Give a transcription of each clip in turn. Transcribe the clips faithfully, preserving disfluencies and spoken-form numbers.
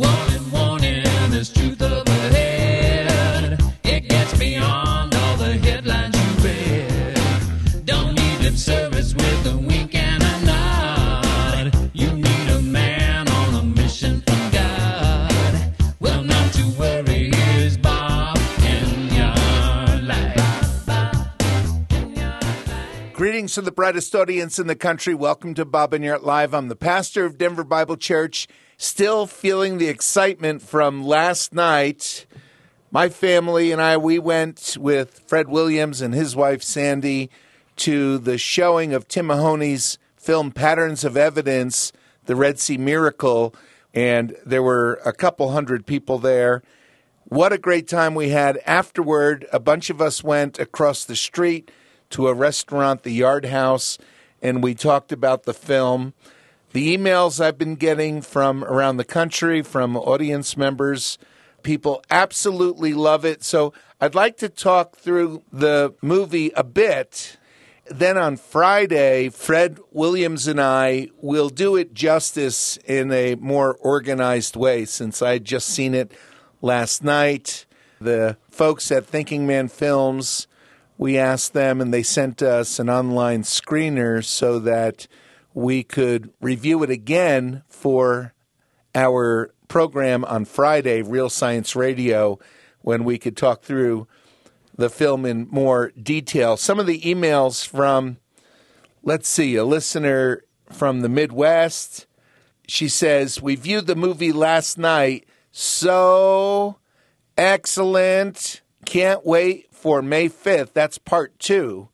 Warning, warning, there's truth up ahead. It gets beyond all the headlines you read. Don't need lip service with a wink and a nod. You need a man on a mission from God. Well, not to worry, here's Bob in your life. Greetings from the brightest audience in the country. Welcome to Bob and Yart Live. I'm the pastor of Denver Bible Church, still feeling the excitement from last night. My family and I, we went with Fred Williams and his wife Sandy to the showing of Tim Mahoney's film Patterns of Evidence, The Red Sea Miracle, and there were a couple hundred people there. What a great time we had. Afterward, a bunch of us went across the street to a restaurant, the Yard House, and we talked about the film. The emails I've been getting from around the country, from audience members, people absolutely love it. So I'd like to talk through the movie a bit. Then on Friday, Fred Williams and I will do it justice in a more organized way, since I'd just seen it last night. The folks at Thinking Man Films, we asked them, and they sent us an online screener so that we could review it again for our program on Friday, Real Science Radio, when we could talk through the film in more detail. Some of the emails from, let's see, a listener from the Midwest. She says, we viewed the movie last night. So excellent. Can't wait for May fifth. That's part two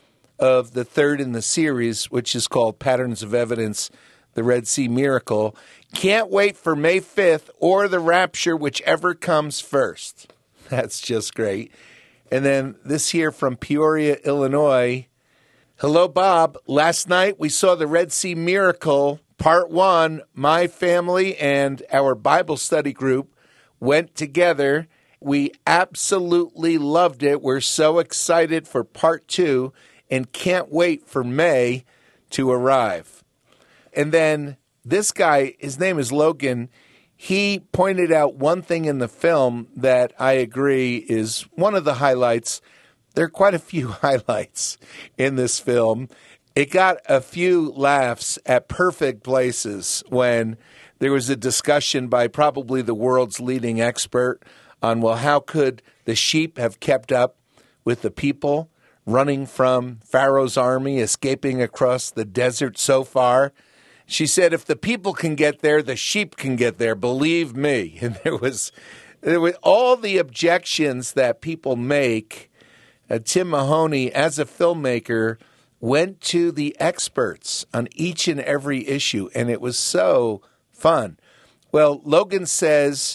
of the third in the series, which is called Patterns of Evidence, The Red Sea Miracle. Can't wait for May fifth or the rapture, whichever comes first. That's just great. And then this here from Peoria, Illinois. Hello, Bob. Last night we saw The Red Sea Miracle, part one. My family and our Bible study group went together. We absolutely loved it. We're so excited for part two and can't wait for May to arrive. And then this guy, his name is Logan, he pointed out one thing in the film that I agree is one of the highlights. There are quite a few highlights in this film. It got a few laughs at perfect places when there was a discussion by probably the world's leading expert on, well, how could the sheep have kept up with the people running from Pharaoh's army, escaping across the desert so far? She said, if the people can get there, the sheep can get there, believe me. And there was, there were all the objections that people make. Uh, Tim Mahoney, as a filmmaker, went to the experts on each and every issue, and it was so fun. Well, Logan says,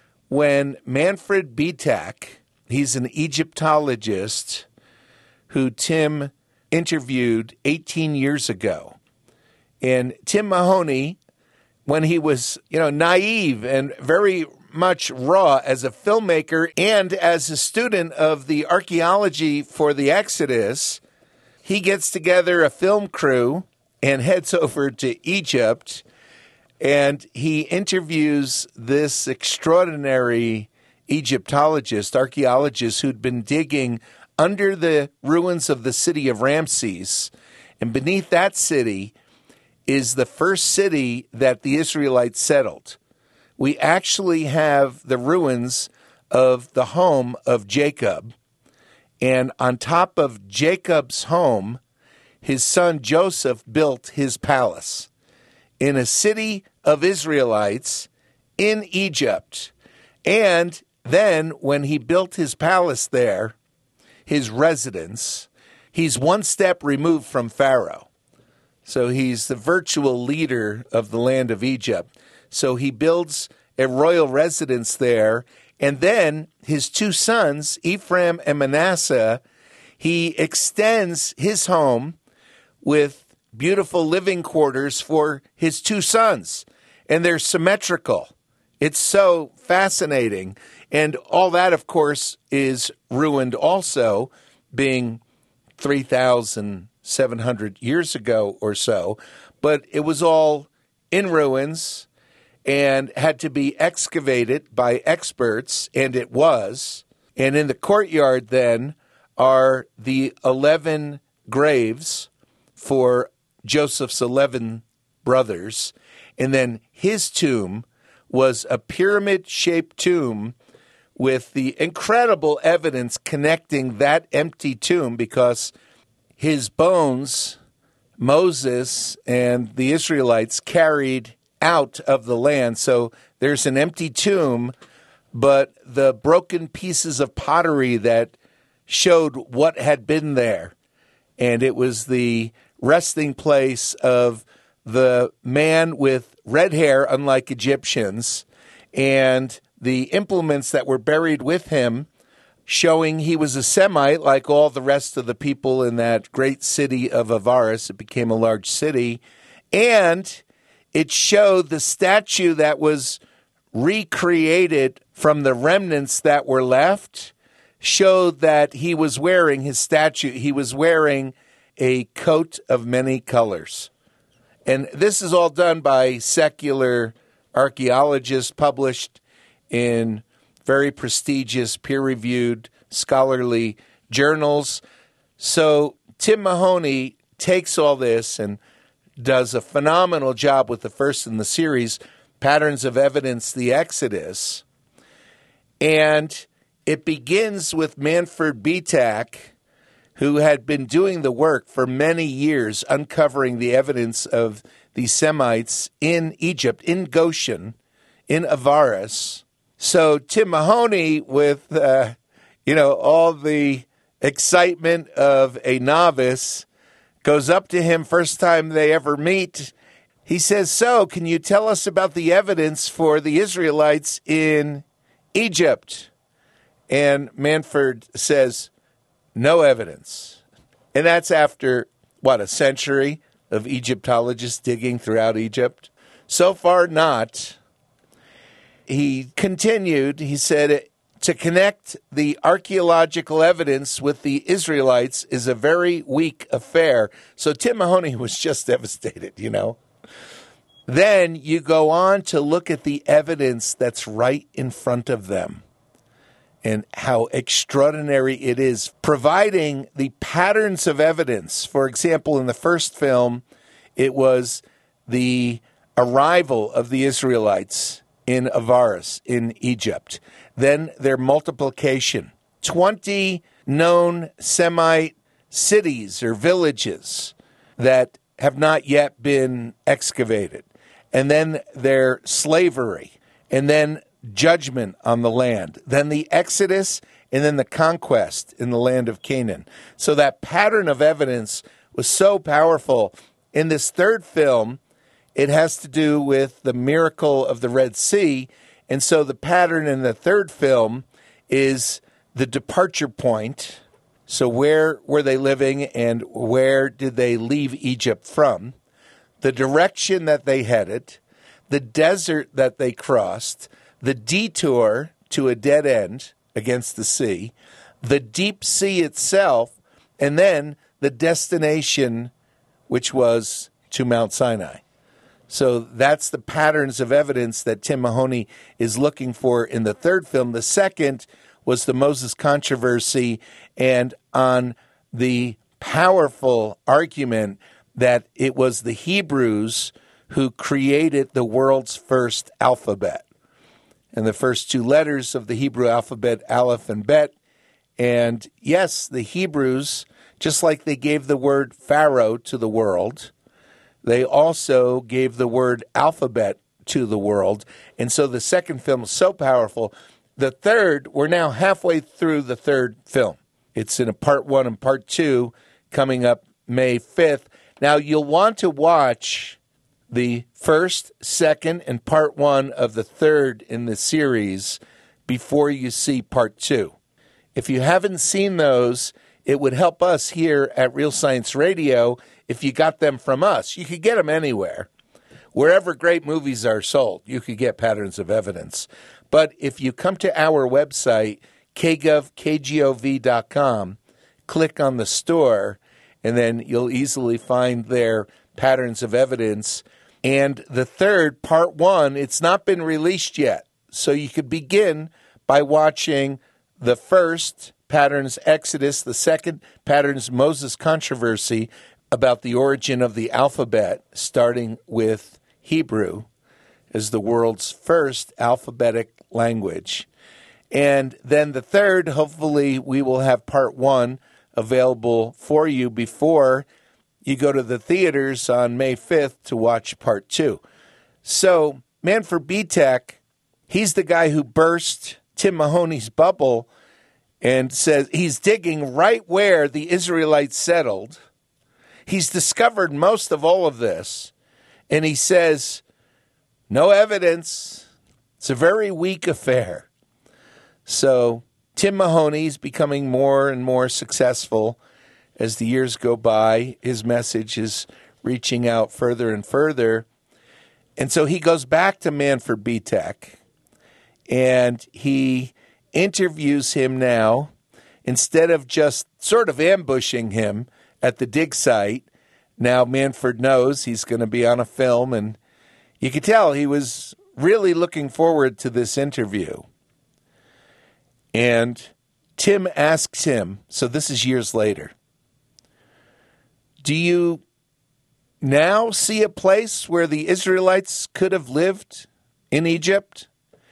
when Manfred Bitak, he's an Egyptologist who Tim interviewed eighteen years ago. And Tim Mahoney, when he was, you know, naive and very much raw as a filmmaker and as a student of the archaeology for the Exodus, he gets together a film crew and heads over to Egypt. And he interviews this extraordinary Egyptologist, archaeologist, who'd been digging under the ruins of the city of Ramses. And beneath that city is the first city that the Israelites settled. We actually have the ruins of the home of Jacob. And on top of Jacob's home, his son Joseph built his palace in a city of Israelites in Egypt. And then when he built his palace there, his residence, he's one step removed from Pharaoh. So he's the virtual leader of the land of Egypt. So he builds a royal residence there. And then his two sons, Ephraim and Manasseh, he extends his home with beautiful living quarters for his two sons. And they're symmetrical. It's so fascinating. And all that, of course, is ruined also, being three thousand seven hundred years ago or so. But it was all in ruins. and had to be excavated by experts, and it was. And in the courtyard then are the eleven graves for Joseph's eleven brothers. And then his tomb was a pyramid-shaped tomb with the incredible evidence connecting that empty tomb, because his bones, Moses and the Israelites carried out of the land. So there's an empty tomb, but the broken pieces of pottery that showed what had been there. And it was the resting place of the man with red hair, unlike Egyptians, and the implements that were buried with him, showing he was a Semite like all the rest of the people in that great city of Avaris. It became a large city. And it showed the statue that was recreated from the remnants that were left, showed that he was wearing his statue. He was wearing a coat of many colors. And this is all done by secular archaeologists, published in very prestigious, peer-reviewed, scholarly journals. So Tim Mahoney takes all this and does a phenomenal job with the first in the series, Patterns of Evidence, the Exodus. And it begins with Manfred Betak, who had been doing the work for many years, uncovering the evidence of the Semites in Egypt, in Goshen, in Avaris. So Tim Mahoney, with uh, you know all the excitement of a novice, goes up to him first time they ever meet. He says, "So, can you tell us about the evidence for the Israelites in Egypt?" And Manfred says, "No evidence." And that's after, what, a century of Egyptologists digging throughout Egypt? So far, not. He continued, he said, to connect the archaeological evidence with the Israelites is a very weak affair. So Tim Mahoney was just devastated, you know. Then you go on to look at the evidence that's right in front of them and how extraordinary it is, providing the patterns of evidence. For example, in the first film, it was the arrival of the Israelites in Avaris, in Egypt. Then their multiplication. twenty known Semite cities or villages that have not yet been excavated. And then their slavery. And then judgment on the land. Then the Exodus, and then the conquest in the land of Canaan. So that pattern of evidence was so powerful. In this third film, it has to do with the miracle of the Red Sea. And so the pattern in the third film is the departure point. So where were they living and where did they leave Egypt from? The direction that they headed, the desert that they crossed, the detour to a dead end against the sea, the deep sea itself, and then the destination, which was to Mount Sinai. So that's the patterns of evidence that Tim Mahoney is looking for in the third film. The second was the Moses controversy, and on the powerful argument that it was the Hebrews who created the world's first alphabet. And the first two letters of the Hebrew alphabet, Aleph and Bet. And yes, the Hebrews, just like they gave the word Pharaoh to the world, they also gave the word alphabet to the world. And so the second film is so powerful. The third, we're now halfway through the third film. It's in a part one and part two coming up May fifth. Now, you'll want to watch the first, second, and part one of the third in the series before you see part two. If you haven't seen those, it would help us here at Real Science Radio if you got them from us. You could get them anywhere. Wherever great movies are sold, you could get Patterns of Evidence. But if you come to our website, k gov k gov dot com, click on the store, and then you'll easily find their Patterns of Evidence. And the third, part one, it's not been released yet. So you could begin by watching the first, Patterns Exodus, the second, Patterns Moses Controversy, about the origin of the alphabet, starting with Hebrew as the world's first alphabetic language. And then the third, hopefully we will have part one available for you before you go to the theaters on May fifth to watch part two. So Manford Bitech, he's the guy who burst Tim Mahoney's bubble and says he's digging right where the Israelites settled. He's discovered most of all of this. And he says, no evidence. It's a very weak affair. So Tim Mahoney's becoming more and more successful as the years go by. His message is reaching out further and further. And so he goes back to Manford Bitech, and he interviews him now instead of just sort of ambushing him at the dig site. Now Manford knows he's going to be on a film, and you could tell he was really looking forward to this interview. And Tim asks him, so this is years later, do you now see a place where the Israelites could have lived in Egypt?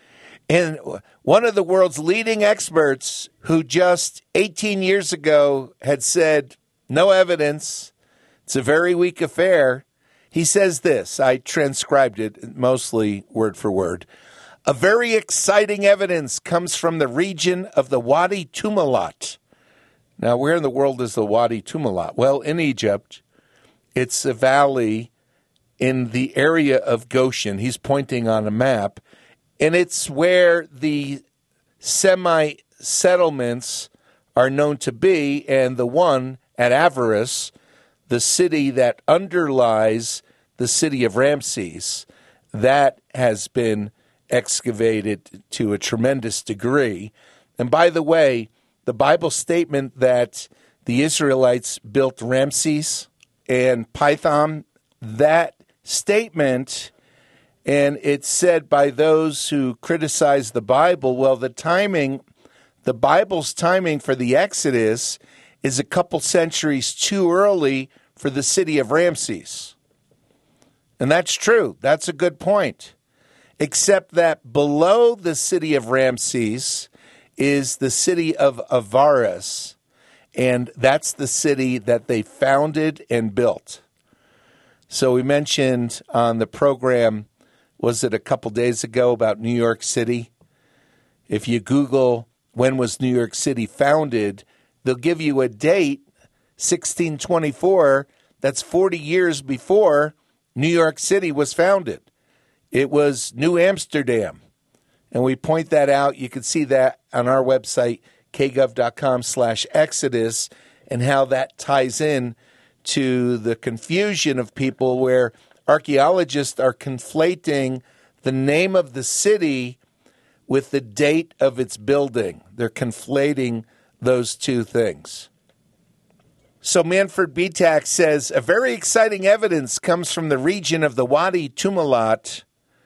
And one of the world's leading experts who just eighteen years ago had said, no evidence, it's a very weak affair, he says this, I transcribed it mostly word for word. A very exciting evidence comes from the region of the Wadi Tumilat. Now, where in the world is the Wadi Tumilat? Well, in Egypt, it's a valley in the area of Goshen. He's pointing on a map, and it's where the Semite settlements are known to be, and the one at Avaris, the city that underlies the city of Ramses, that has been excavated to a tremendous degree. And by the way, the Bible statement that the Israelites built Ramses and Pithom, that statement, and it's said by those who criticize the Bible, well, the timing, the Bible's timing for the Exodus is a couple centuries too early for the city of Ramses. And that's true. That's a good point. Except that below the city of Ramses is the city of Avaris, and that's the city that they founded and built. So we mentioned on the program, was it a couple days ago, about New York City? If you Google when was New York City founded, they'll give you a date, sixteen twenty-four, that's forty years before New York City was founded. It was New Amsterdam. And we point that out. You can see that on our website, kgov.com slash Exodus, and how that ties in to the confusion of people where archaeologists are conflating the name of the city with the date of its building. They're conflating those two things. So Manford Bitech says, a very exciting evidence comes from the region of the Wadi Tumilat,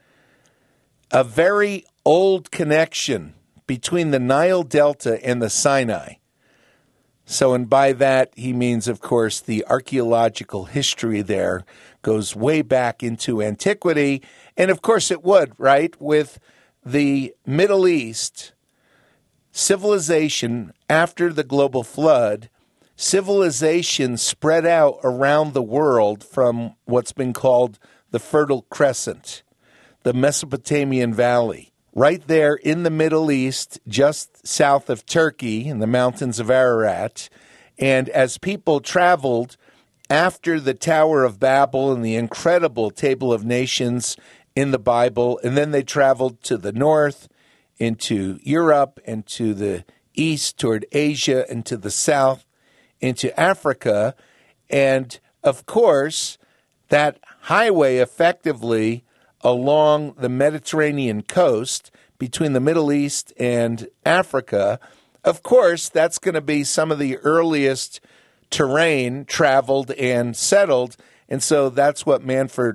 a very old connection between the Nile Delta and the Sinai. So, and by that, he means, of course, the archaeological history there goes way back into antiquity. And, of course, it would, right? With the Middle East, civilization after the global flood, civilization spread out around the world from what's been called the Fertile Crescent, the Mesopotamian Valley, right there in the Middle East, just south of Turkey in the mountains of Ararat. And as people traveled after the Tower of Babel and the incredible Table of Nations in the Bible, and then they traveled to the north, into Europe, and to the east toward Asia, and to the south into Africa. And, of course, that highway effectively along the Mediterranean coast between the Middle East and Africa, of course, that's going to be some of the earliest terrain traveled and settled. And so that's what Manford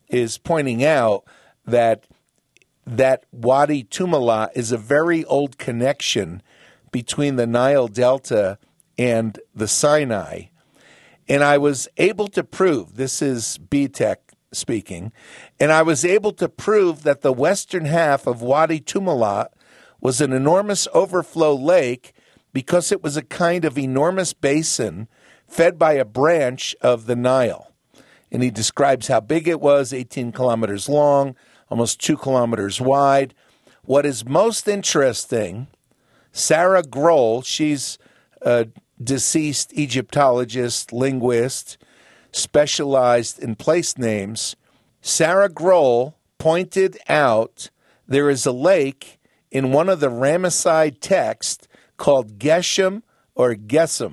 is pointing out that that Wadi Tumilat is a very old connection between the Nile Delta and the Sinai. And I was able to prove, this is B TEC speaking, and I was able to prove that the western half of Wadi Tumilat was an enormous overflow lake because it was a kind of enormous basin fed by a branch of the Nile. And he describes how big it was, eighteen kilometers long, almost two kilometers wide. What is most interesting, Sarah Grohl, she's a deceased Egyptologist, linguist, specialized in place names. Sarah Grohl pointed out there is a lake in one of the Ramesside texts called Geshem or Gesem.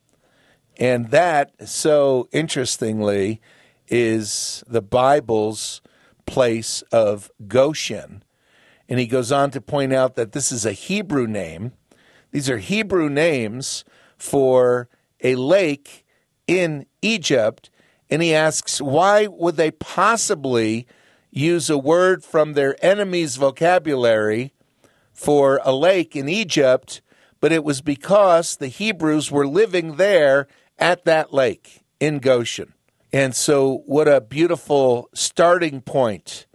And that, so interestingly, is the Bible's place of Goshen. And he goes on to point out that this is a Hebrew name. These are Hebrew names for a lake in Egypt. And he asks, why would they possibly use a word from their enemy's vocabulary for a lake in Egypt? But it was because the Hebrews were living there at that lake in Goshen. And so what a beautiful starting point,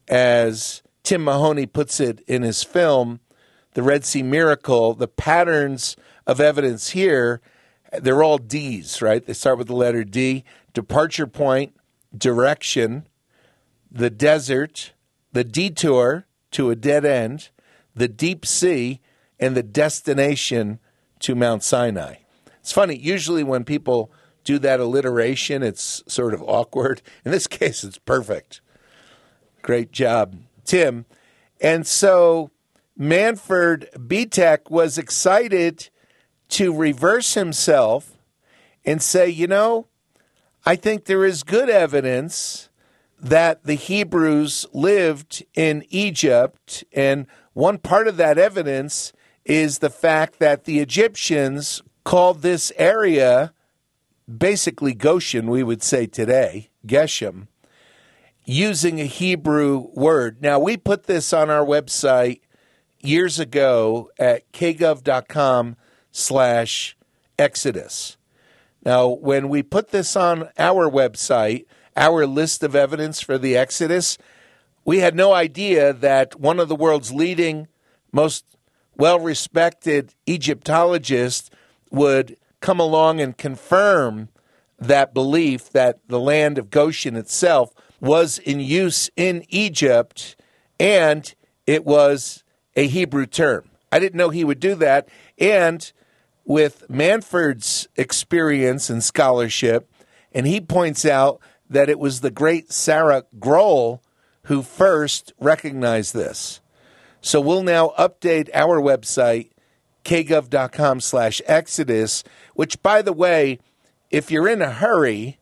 as Tim Mahoney puts it in his film, The Red Sea Miracle. The patterns of evidence here, they're all D's, right? They start with the letter D. Departure point, direction, the desert, the detour to a dead end, the deep sea, and the destination to Mount Sinai. It's funny, usually when people do that alliteration, it's sort of awkward. In this case, it's perfect. Great job, Tim. And so Manford B TEC was excited to reverse himself and say, you know, I think there is good evidence that the Hebrews lived in Egypt, and one part of that evidence is the fact that the Egyptians called this area basically Goshen, we would say today, Geshem, using a Hebrew word. Now, we put this on our website years ago at kgov.com slash Exodus. Now, when we put this on our website, our list of evidence for the Exodus, we had no idea that one of the world's leading, most well-respected Egyptologists would come along and confirm that belief that the land of Goshen itself was in use in Egypt, and it was a Hebrew term. I didn't know he would do that. And with Manford's experience and scholarship, and he points out that it was the great Sarah Grohl who first recognized this. So we'll now update our website, kgov.com slash Exodus, which, by the way, if you're in a hurry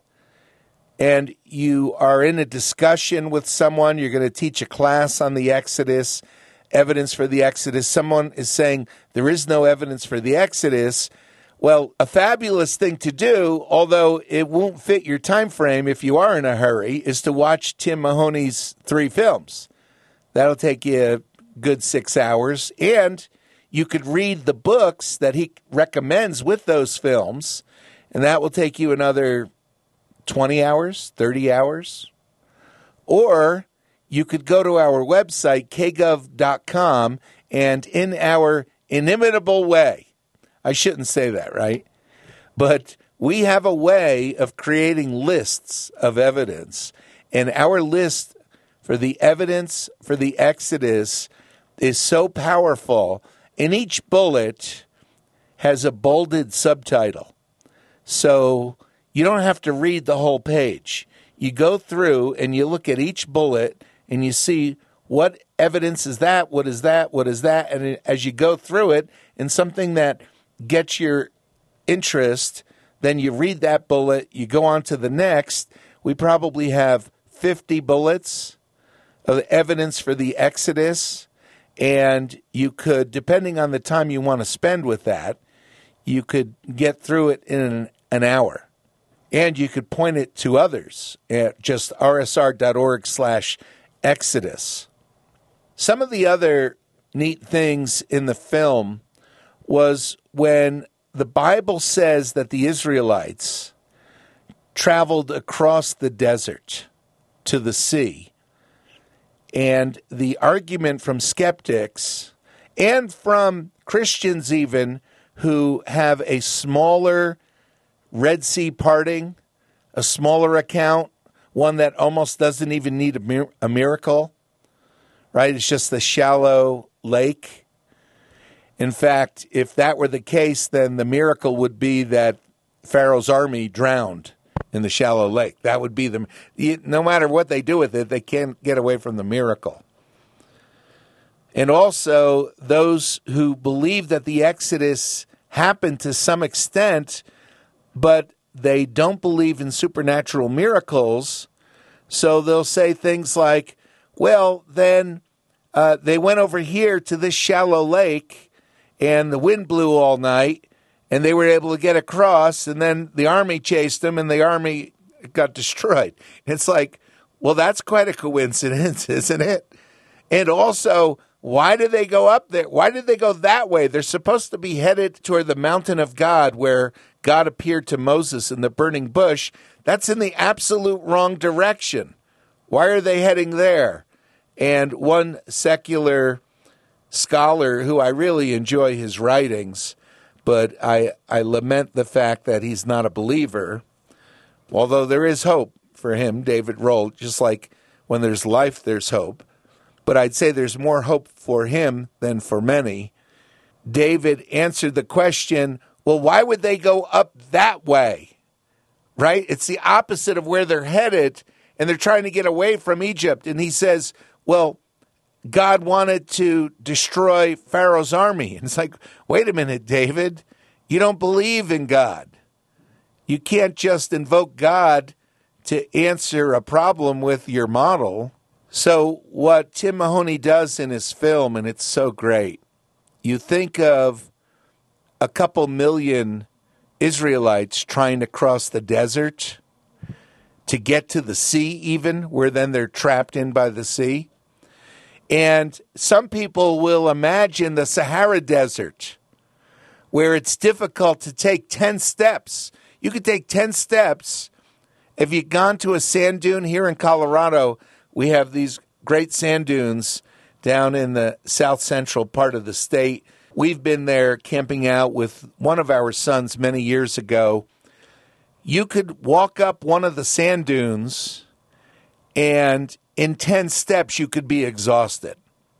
and you are in a discussion with someone, you're going to teach a class on the Exodus, evidence for the Exodus, someone is saying there is no evidence for the Exodus, well, a fabulous thing to do, although it won't fit your time frame if you are in a hurry, is to watch Tim Mahoney's three films. That'll take you a good six hours, and you could read the books that he recommends with those films, and that will take you another twenty hours, thirty hours. Or you could go to our website, k gov dot com, and in our inimitable way, I shouldn't say that, right? But we have a way of creating lists of evidence, and our list for the evidence for the Exodus is so powerful, and each bullet has a bolded subtitle. So you don't have to read the whole page. You go through and you look at each bullet and you see what evidence is that, what is that, what is that, and as you go through it, and something that gets your interest, then you read that bullet, you go on to the next. We probably have fifty bullets of evidence for the Exodus, and you could, depending on the time you want to spend with that, you could get through it in an, an hour. And you could point it to others at just rsr.org slash Exodus. Some of the other neat things in the film was when the Bible says that the Israelites traveled across the desert to the sea. And the argument from skeptics and from Christians even who have a smaller Red Sea parting, a smaller account, one that almost doesn't even need a, mir- a miracle, right? It's just a shallow lake. In fact, if that were the case, then the miracle would be that Pharaoh's army drowned in the shallow lake. That would be the, no matter what they do with it, they can't get away from the miracle. And also, those who believe that the Exodus happened to some extent, but they don't believe in supernatural miracles, so they'll say things like, well, then uh, they went over here to this shallow lake, and the wind blew all night, and they were able to get across, and then the army chased them, and the army got destroyed. It's like, well, that's quite a coincidence, isn't it? And also, why did they go up there? Why did they go that way? They're supposed to be headed toward the mountain of God where God appeared to Moses in the burning bush. That's in the absolute wrong direction. Why are they heading there? And one secular scholar who I really enjoy his writings, but I, I lament the fact that he's not a believer, although there is hope for him, David Rohl, just like when there's life, there's hope. But I'd say there's more hope for him than for many. David answered the question, well, why would they go up that way? Right? It's the opposite of where they're headed, and they're trying to get away from Egypt. And he says, well, God wanted to destroy Pharaoh's army. And it's like, wait a minute, David, you don't believe in God. You can't just invoke God to answer a problem with your model. So what Tim Mahoney does in his film, and it's so great, you think of a couple million Israelites trying to cross the desert to get to the sea even, where then they're trapped in by the sea. And some people will imagine the Sahara Desert, where it's difficult to take ten steps. You could take ten steps. If you've gone to a sand dune here in Colorado, we have these great sand dunes down in the south central part of the state. We've been there camping out with one of our sons many years ago. You could walk up one of the sand dunes, and in ten steps, you could be exhausted.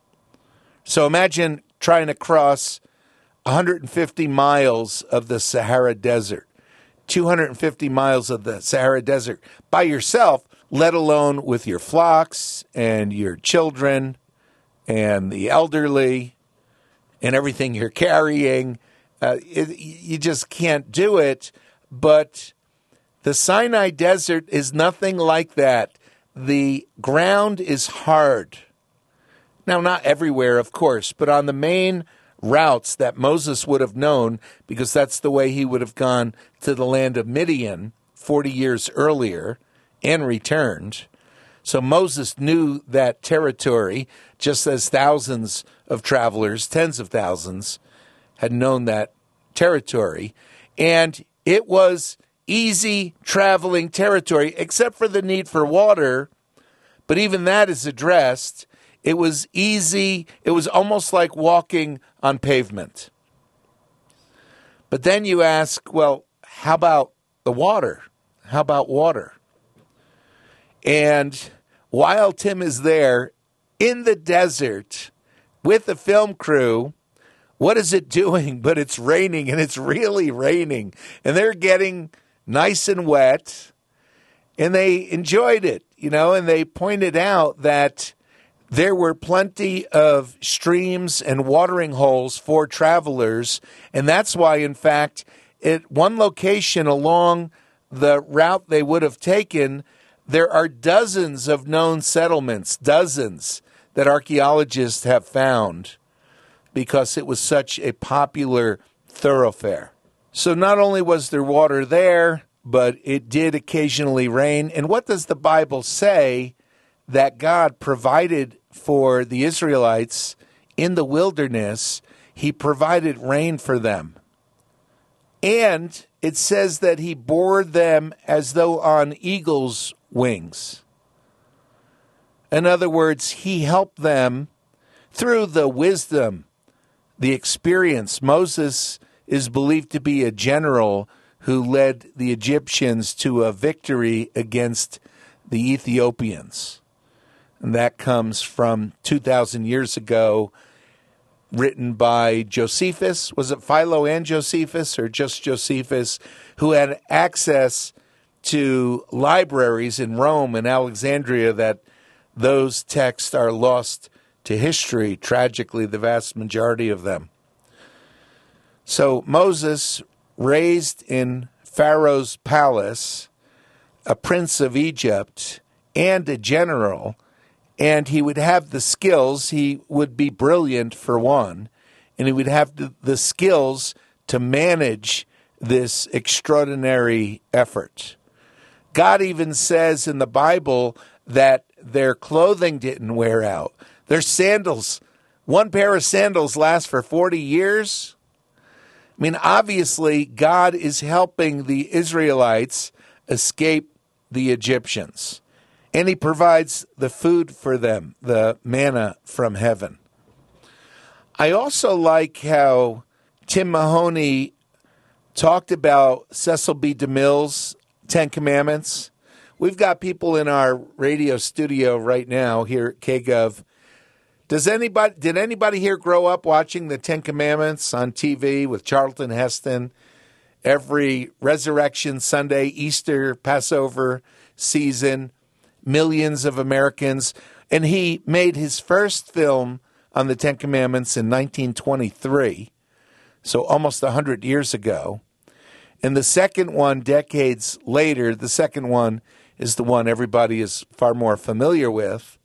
So imagine trying to cross one hundred fifty miles of the Sahara Desert, two hundred fifty miles of the Sahara Desert by yourself, let alone with your flocks and your children and the elderly and everything you're carrying. Uh, it, you just can't do it. But the Sinai Desert is nothing like that. The ground is hard. Now, not everywhere, of course, but on the main routes that Moses would have known, because that's the way he would have gone to the land of Midian forty years earlier and returned. So Moses knew that territory, just as thousands of travelers, tens of thousands, had known that territory. And it was easy traveling territory, except for the need for water. But even that is addressed. It was easy. It was almost like walking on pavement. But then you ask, well, how about the water? How about water? And while Tim is there in the desert with the film crew, what is it doing? But it's raining, and it's really raining. And they're getting nice and wet, and they enjoyed it, you know, and they pointed out that there were plenty of streams and watering holes for travelers, and that's why, in fact, at one location along the route they would have taken, there are dozens of known settlements, dozens that archaeologists have found because it was such a popular thoroughfare. So not only was there water there, but it did occasionally rain. And what does the Bible say that God provided for the Israelites in the wilderness? He provided rain for them. And it says that he bore them as though on eagle's wings. In other words, he helped them through the wisdom, the experience. Moses is believed to be a general who led the Egyptians to a victory against the Ethiopians. And that comes from two thousand years ago, written by Josephus. Was it Philo and Josephus, or just Josephus, who had access to libraries in Rome and Alexandria that those texts are lost to history, tragically, the vast majority of them. So Moses, raised in Pharaoh's palace, a prince of Egypt, and a general, and he would have the skills. He would be brilliant, for one, and he would have the, the skills to manage this extraordinary effort. God even says in the Bible that their clothing didn't wear out. Their sandals, one pair of sandals lasts for forty years. I mean, obviously, God is helping the Israelites escape the Egyptians. And he provides the food for them, the manna from heaven. I also like how Tim Mahoney talked about Cecil B. DeMille's Ten Commandments. We've got people in our radio studio right now here at K G O V. Does anybody, did anybody here grow up watching the Ten Commandments on T V with Charlton Heston every Resurrection Sunday, Easter, Passover season? Millions of Americans. And he made his first film on the Ten Commandments in nineteen twenty-three, so almost one hundred years ago. And the second one, decades later, the second one is the one everybody is far more familiar with.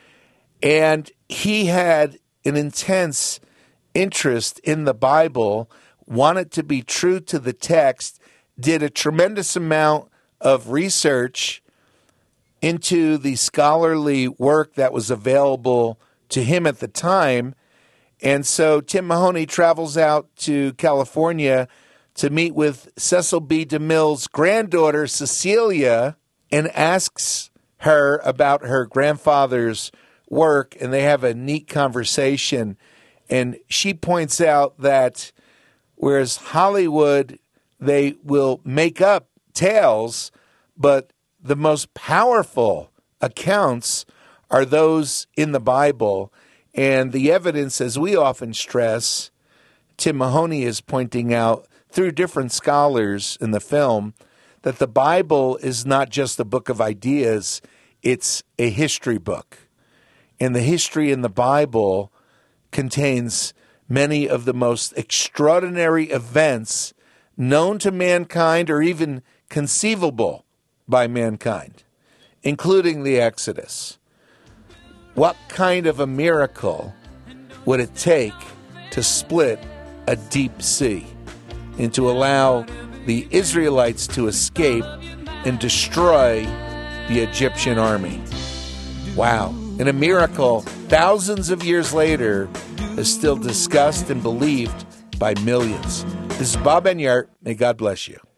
And he had an intense interest in the Bible, wanted to be true to the text, did a tremendous amount of research into the scholarly work that was available to him at the time. And so Tim Mahoney travels out to California to meet with Cecil B. DeMille's granddaughter, Cecilia, and asks her about her grandfather's work, and they have a neat conversation. And she points out that whereas Hollywood, they will make up tales, but the most powerful accounts are those in the Bible. And the evidence, as we often stress, Tim Mahoney is pointing out through different scholars in the film, that the Bible is not just a book of ideas, it's a history book. And the history in the Bible contains many of the most extraordinary events known to mankind or even conceivable by mankind, including the Exodus. What kind of a miracle would it take to split a deep sea and to allow the Israelites to escape and destroy the Egyptian army? Wow. And a miracle thousands of years later is still discussed and believed by millions. This is Bob Enyart. May God bless you.